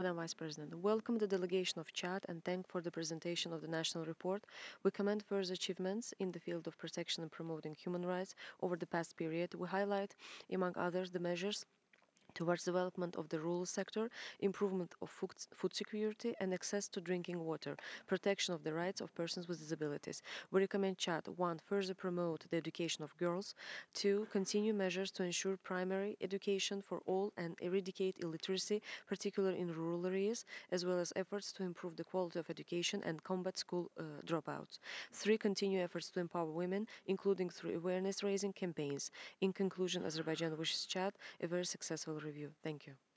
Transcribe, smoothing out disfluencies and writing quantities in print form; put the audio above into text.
Madam Vice President, welcome the delegation of Chad and thank for the presentation of the national report. We commend further achievements in the field of protection and promoting human rights over the past period. We highlight, among others, the measures towards development of the rural sector, improvement of food security and access to drinking water, protection of the rights of persons with disabilities. We recommend Chad 1. Further promote the education of girls, 2. Continue measures to ensure primary education for all and eradicate illiteracy, particularly in rural areas, as well as efforts to improve the quality of education and combat school dropouts. 3. Continue efforts to empower women, including through awareness raising campaigns. In conclusion, Azerbaijan wishes Chad a very successful review. Thank you.